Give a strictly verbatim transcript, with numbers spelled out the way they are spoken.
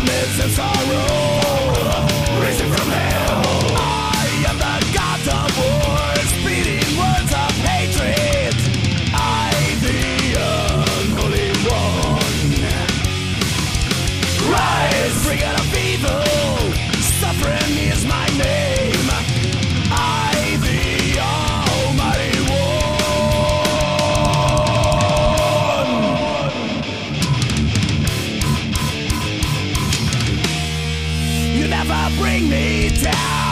darkness and sorrow, risen from hell. I am the god of war, speeding words of hatred. I, the unholy one, rise, bringer of evil. Suffering is my name. I, the almighty one. You never bring me down.